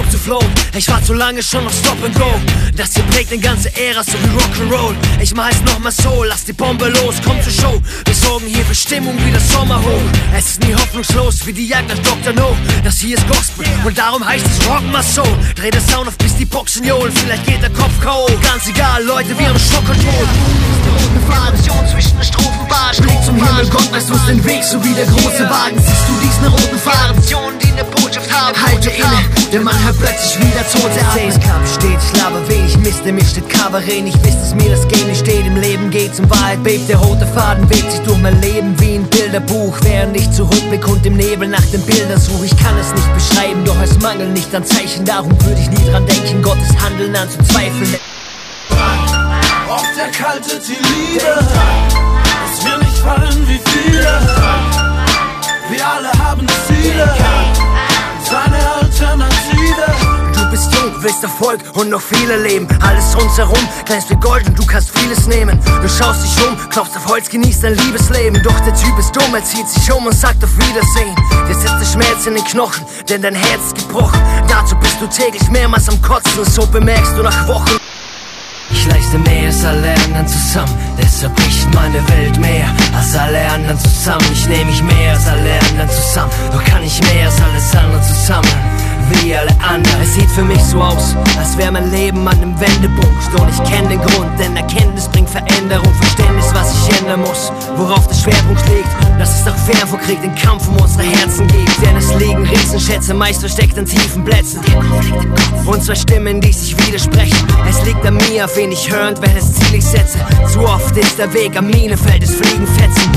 Bock zu flowen. Ich war zu lange schon auf Stop and Go. Das hier prägt eine ganze Ära, so wie Rock'n'Roll. Ich mach es nochmal so, lass die Bombe los, komm zur Show. Wir sorgen hier für Stimmung wie das Sommer hoch. Es ist nie hoffnungslos, wie die Jagd nach Dr. No. Das hier ist Gospel und darum heißt es Rock mal so. Dreh das Sound auf, bis die Boxen johlen, vielleicht geht der Kopf K.O. Ganz egal, Leute, wir haben Schock und Tod. Variation zwischen den Strophenbar, Steg zum Himmel, Gott weiß uns den Weg, so wie der große Wagen. Siehst du diesen roten Faden? Die eine Botschaft haben. Halte inne, der Mann hört plötzlich wieder Tote atmen. Kampf steht, ich laber wenig Mist, in mir steht Kabarett. Nicht wisst, dass mir das Game nicht steht, im Leben geht's um Wahrheit, bebt der rote Faden, webt sich durch mein Leben wie ein Bilderbuch. Während ich zurückblick und im Nebel nach den Bildern suche, ich kann es nicht beschreiben, doch es mangelt nicht an Zeichen. Darum würde ich nie dran denken, Gottes Handeln anzuzweifeln. Oft erkaltet die Liebe, es will nicht fallen wie viele. Wir alle haben Ziele, seine Alternative. Du bist jung, willst Erfolg und noch viele leben. Alles rundherum glänzt wie Gold und du kannst vieles nehmen. Du schaust dich um, klopfst auf Holz, genießt dein Liebesleben. Doch der Typ ist dumm, er zieht sich um und sagt auf Wiedersehen. Dir sitzt der Schmerz in den Knochen, denn dein Herz ist gebrochen. Dazu bist du täglich mehrmals am Kotzen, so bemerkst du nach Wochen. Ich leiste mehr als alle anderen zusammen, deshalb bricht meine Welt mehr als alle anderen zusammen. Ich nehme mich mehr als alle anderen zusammen, doch kann ich mehr als alles andere zusammen, wie alle anderen. Es sieht für mich so aus, als wäre mein Leben an einem Wendepunkt. Und ich kenne den Grund, denn Erkenntnis bringt Veränderung. Verständnis, was ich ändern muss, worauf der Schwerpunkt liegt. Dass es doch fair vor Krieg den Kampf um unsere Herzen gibt. Denn es liegen Riesenschätze, meist versteckt an tiefen Plätzen. Und zwei Stimmen, die sich widersprechen. Es liegt an mir, auf wen ich höre und welches Ziel ich setze. Zu oft ist der Weg am Minenfeld, es fliegen Fetzen.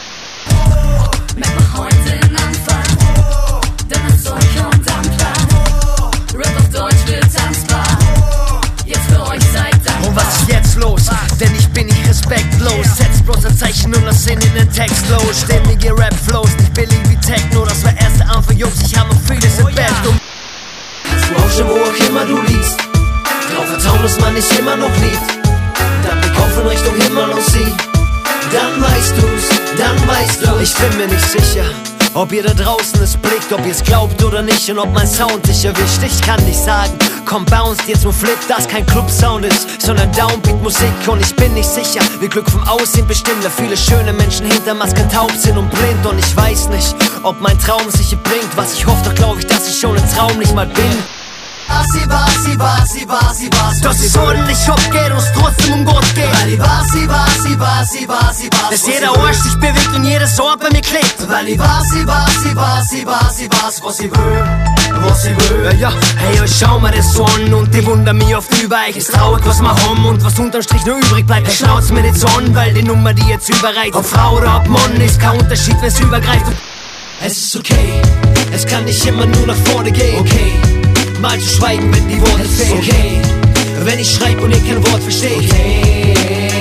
Mach heute den Anfang, denn es soll und dankbar. Rap auf Deutsch wird tanzbar. Jetzt für euch seid dankbar. Und was ist jetzt los? Denn ich bin nicht respektlos. Setz bloß ein Zeichen und das Sinn in den Text los. Stimmige Rap-Flows, nicht billig wie Techno. Das war erste Anfang, Jungs, ich hab noch vieles im Bett. Du brauchst wo auch immer du liegst. Drauf vertrauen, dass man dich immer noch liebt. Dann Blick auf in Richtung Himmel und sieh. Dann weißt du's, dann weißt du. Ich bin mir nicht sicher, ob ihr da draußen es blickt, ob ihr's glaubt oder nicht und ob mein Sound dich erwischt. Ich kann nicht sagen, komm bounce dir zum Flip, das kein Club-Sound ist, sondern Downbeat-Musik. Und ich bin nicht sicher, wie Glück vom Aussehen bestimmt, da viele schöne Menschen hinter Masken taub sind und blind. Und ich weiß nicht, ob mein Traum sich bringt, was ich hoffe, doch glaube ich, dass ich schon ein Traum nicht mal bin. Sie war. Dass es ordentlich abgeht und es trotzdem um Gott geht. Weil ich war, sie war. Dass jeder Arsch sich bewegt und jedes Ohr bei mir klebt. Weil ich war, sie war, was sie will. Ja, hey, ich schau mir das so an und die wundern mich oft über. Ich ist traurig, was wir haben und was unterm Strich nur übrig bleibt. Hey, schnauz mir nicht so an, weil die Nummer, die jetzt überreicht, ob Frau oder ob Mann, ist kein Unterschied, wenn's übergreift. Es ist okay, es kann nicht immer nur nach vorne gehen. Okay, mal zu schweigen, wenn die Worte fehlen. Okay, wenn ich schreib und ihr kein Wort versteht. Okay,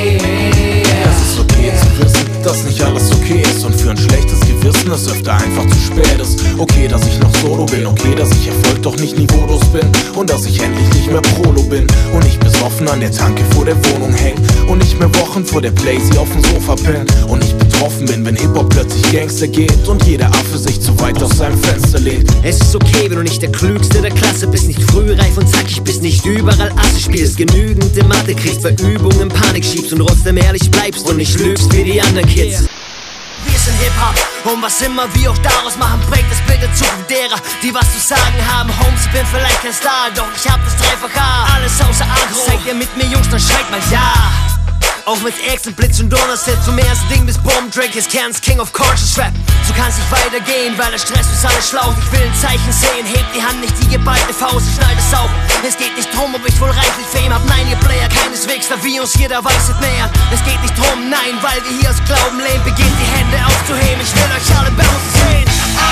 es ist okay zu wissen, dass nicht alles okay ist. Und für ein schlechtes Gewissen es öfter einfach zu spät ist. Okay, dass ich noch solo bin. Okay, dass ich Erfolg doch nicht niveaulos bin. Und dass ich endlich nicht mehr Prolo bin. Und nicht besoffen an der Tanke vor der Wohnung häng. Und nicht mehr Wochen vor der Playsee auf dem Sofa penn. Und nicht betroffen bin, wenn Hip-Hop plötzlich Gangster geht. Und jeder Affe sich zu weit aus seinem Fenster lehnt. Es ist okay, wenn du nicht der Klügste der Klasse bist. Nicht frühreif und zackig bist, nicht überall Asse spielst. Genügend in Mathe kriegst, bei Übungen Panik schiebst. Und trotzdem ehrlich bleibst und nicht lügst wie die anderen Kids. Wir sind Hip-Hop und was immer wir auch daraus machen, prägt das Bild der Zukunft derer, die was zu sagen haben. Holmes, ich bin vielleicht kein Star, doch ich hab das Dreifach-A. Alles außer Agro. Seid ihr mit mir, Jungs, dann schreit mal ja. Auch mit Ex und Blitz und Donnerset vom ersten Ding bis Bomb Drake ist Kerns King of Conscious Rap. So kann's nicht weitergehen, weil der Stress uns alle schlaucht. Ich will ein Zeichen sehen, hebt die Hand, nicht die geballte Faust, ich schneid es auf. Es geht nicht drum, ob ich wohl reichlich Fame hab, nein, ihr Player, keineswegs, da wie uns jeder weiß es mehr. Es geht nicht drum, nein, weil wir hier aus Glauben leben, beginnt die Hände aufzuheben, ich will euch alle bei uns sehen.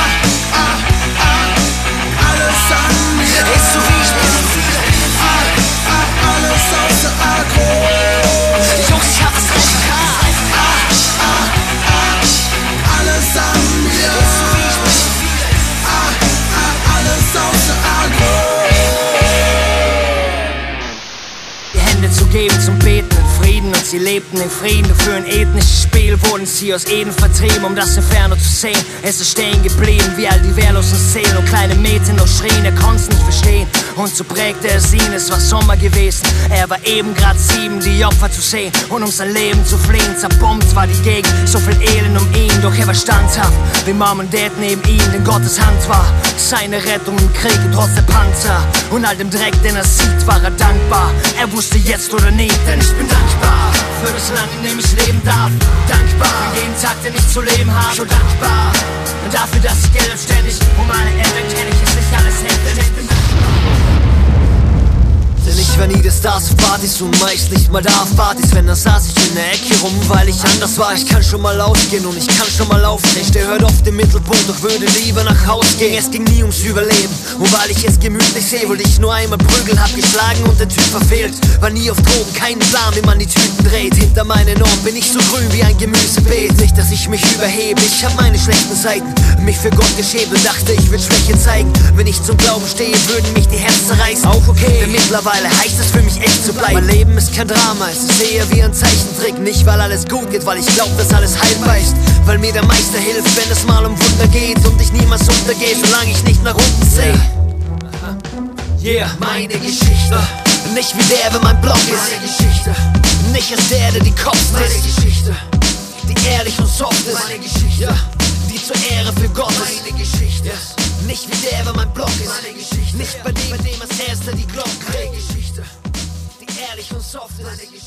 Alles an mir Ist so wie ich bin so viele. Alles außer Agro. Jungs, ich hab das Recht. Alles an mir Ist so wie ich bin so viele. Alles außer Agro. Die Hände zu geben zum Beten in Frieden und sie lebten in Frieden. Für ein ethnisches Spiel wurden sie aus Eden vertrieben, um das Inferno zu sehen. Es ist stehen geblieben, wie all die wehrlosen Seelen und kleine Mädchen noch schrien, er konnt's nicht verstehen. Und so prägte es ihn, es war Sommer gewesen. Er war eben grad 7, die Opfer zu sehen und um sein Leben zu fliehen. Zerbombt war die Gegend, so viel Elend um ihn, doch er war standhaft, wie Mom und Dad neben ihm, denn Gottes Hand war seine Rettung im Krieg, trotz der Panzer und all dem Dreck, den er sieht, war er dankbar. Er wusste jetzt oder nie, denn ich bin dankbar für das Land, in dem ich leben darf. Dankbar für jeden Tag, den ich zu leben habe. Schon dankbar dafür, dass ich Geld ständig um meine Eltern kenne ich es nicht alles hätte. Ich bin denn ich war nie der Star auf Partys und meist nicht mal da auf Partys. Wenn, dann saß ich in der Ecke rum, weil ich anders war. Ich kann schon mal ausgehen und ich kann schon mal laufen. Ich stehe heute oft im Mittelpunkt, doch würde lieber nach Haus gehen. Es ging nie ums Überleben und weil ich es gemütlich sehe, wollte ich nur einmal prügeln, hab geschlagen und der Typ verfehlt. War nie auf Drogen, keinen Plan, wie man die Tüten dreht. Hinter meinen Ohren bin ich so grün wie ein Gemüsebeet. Nicht, dass ich mich überhebe, ich hab meine schlechten Seiten. Mich für Gott geschämt und dachte, ich würd Schwäche zeigen. Wenn ich zum Glauben stehe, würden mich die Herzen zerreißen. Auch okay, denn mittlerweile heißt es für mich echt zu bleiben. Mein Leben ist kein Drama, es ist eher wie ein Zeichentrick. Nicht weil alles gut geht, weil ich glaub, dass alles heilbar ist. Weil mir der Meister hilft, wenn es mal um Wunder geht und ich niemals untergehe, solange ich nicht nach unten sehe. Yeah, meine Geschichte. Nicht wie der, wenn mein Block ist. Meine Geschichte. Nicht als der die Kopf ist. Meine Geschichte. Die ehrlich und soft ist. Meine Geschichte. Ja, die zur Ehre für Gott ist. Meine Geschichte. Nicht wie der, wenn mein Block ist. Meine Geschichte. Nicht bei dem als erster die Glocke. Meine Geschichte. Die ehrlich und soft ist. Meine Geschichte.